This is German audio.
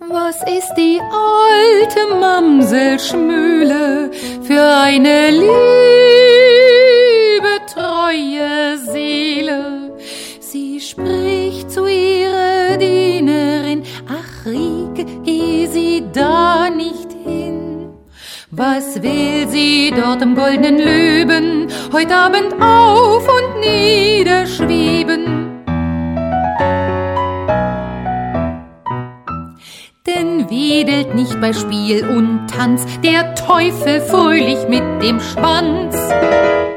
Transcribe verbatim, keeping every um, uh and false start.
Was ist die alte Mamsell Schmühle für eine liebe, treue Seele? Sie spricht zu ihrer Dienerin: Ach, Rieke, geh sie da nicht hin. Was will sie dort im goldenen Löwen heut Abend auf und niederschweben? Denn wedelt nicht bei Spiel und Tanz der Teufel fröhlich mit dem Schwanz.